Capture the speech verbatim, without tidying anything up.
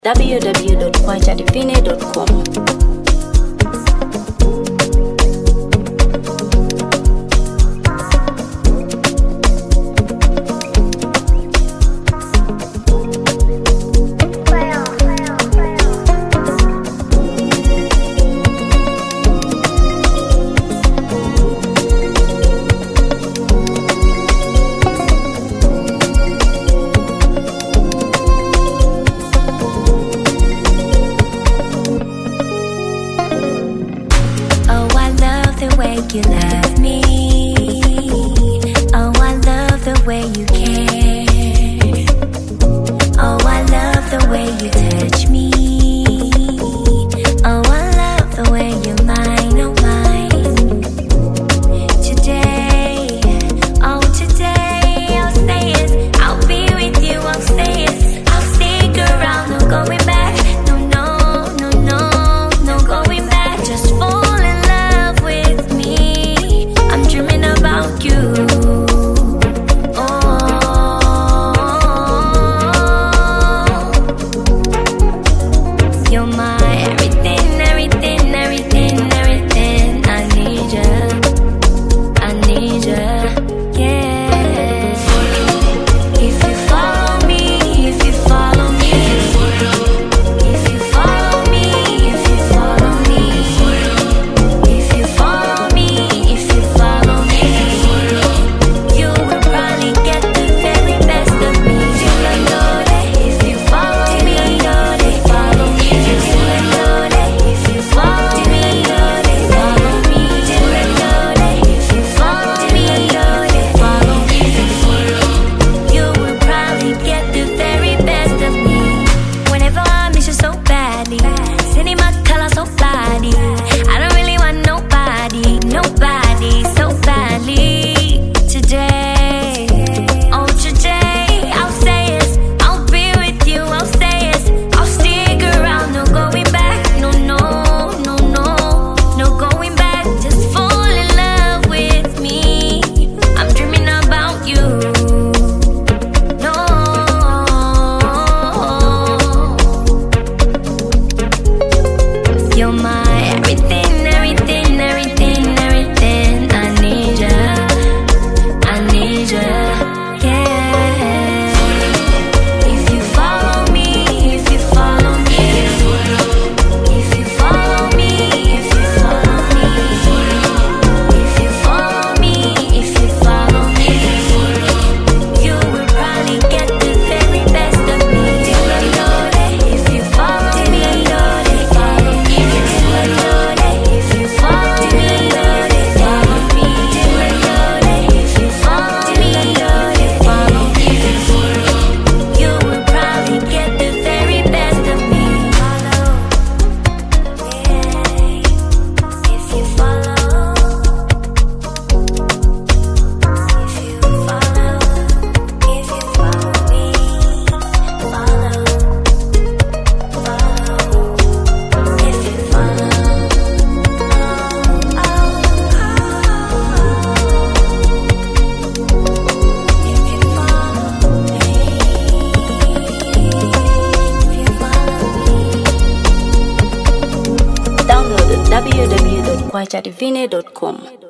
w w w dot kwacha divine dot com. You love me. Oh, I love the way you care. Oh, I love the way you touch me. Oh, I love the way you're mine, oh mine. Today, oh today, I'll say it. I'll be with you, I'll say it. I'll stick around, no going back. No, no, no, no, no going back. Just fall in love with me. I'm dreaming about you. Oh, you're my everything, everything, everything, everything. I need you, I need you, yeah. If you follow me, if you follow me, if you follow me, if you follow me, if you follow me, if you follow me, you will probably get the very best of me. If you follow me, follow me. If you follow me, follow me. If you follow me, follow me. You will probably get the very best of me. Whenever I miss you so badly, sending my color so badly. I don't really want nobody, nobody so badly. Today, oh today, I'll say it. I'll be with you, I'll say it. I'll stick around, no going back. No, no, no, no, no going back. Just fall in love with me. I'm dreaming about you. No, you're my everything, everything, everything, everything. I need you, I need you, yeah. If you follow me, if you follow me, if you follow me, if you follow me, if you follow me, if you follow me, you will probably get the very best of me. If you follow me, follow me. If you follow me, follow me. If you follow me, follow me. You will probably get the very best of me. Follow, yeah. If you follow, if you follow, if you follow me, follow, follow. If you follow, oh, oh, if you follow me, if you follow me. Download w w w dot kwacha divine dot com.